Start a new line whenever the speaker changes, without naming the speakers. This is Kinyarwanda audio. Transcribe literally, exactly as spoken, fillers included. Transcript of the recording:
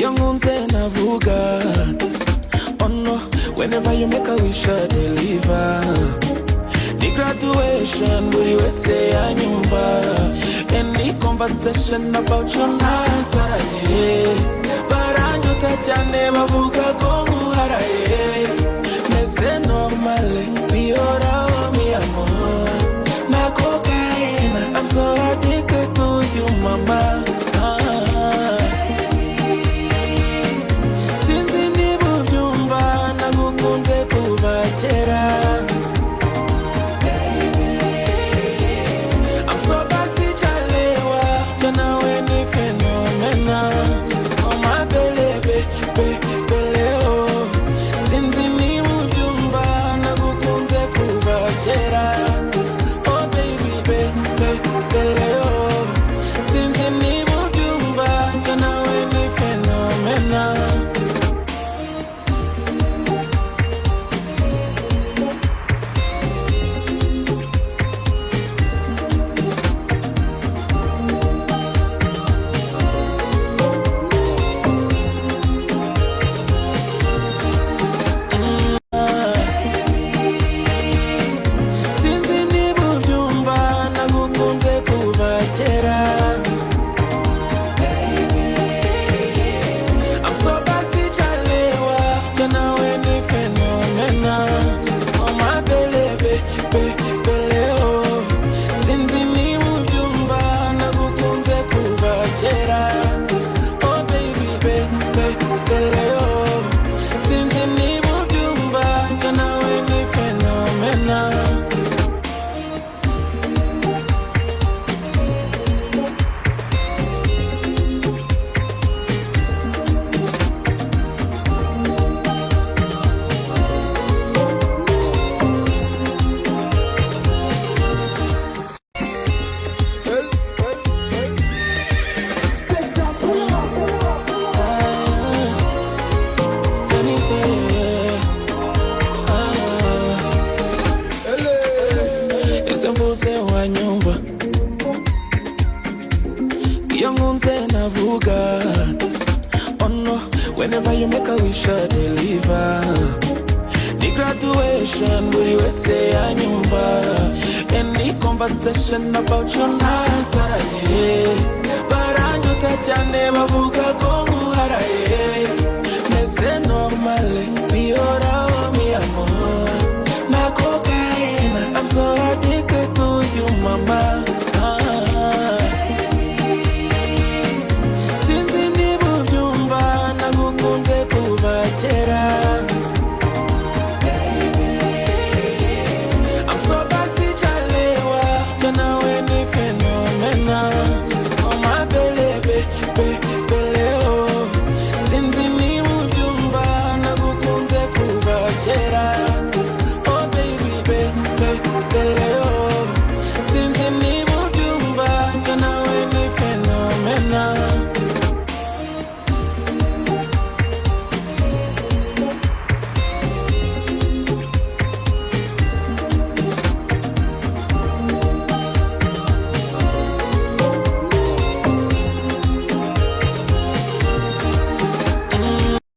Young unze navuga. Oh no, whenever you make a wish I deliver. The graduation, buri wese anyumva. Any conversation about your nights, araye. Baranyota cyane bavuga ko nguharaye. Mese normale, biora mi amor. Na cocaine, I'm so addicted to you, mama. Ah. Sinzi nibubyumva nagukunze kuva kera. Whenever you make a wish I deliver. The graduation, buri wese anyumva. Any conversation about your nights, araye. Baranyota cyane bavuga ko nguharaye. Mese normale, biora mi amor. Na cocaine, I'm so addicted to you, mama.